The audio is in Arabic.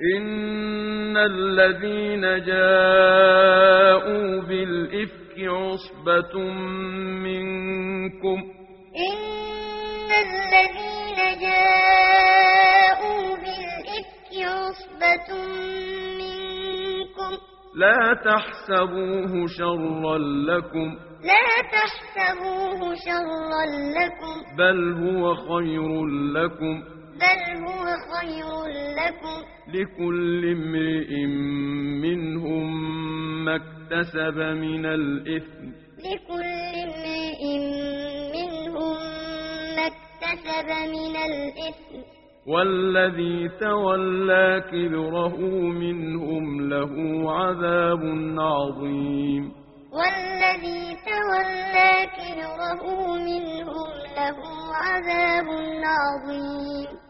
إن الذين جاءوا بالإفك عصبة منكم إن الذين جاءوا بالإفك عصبة منكم لا تحسبوه شرا لكم بل هو خير لكم لكل امرئ منهم ما اكتسب من الإثم والذي تولى كبره منهم له عذاب عظيم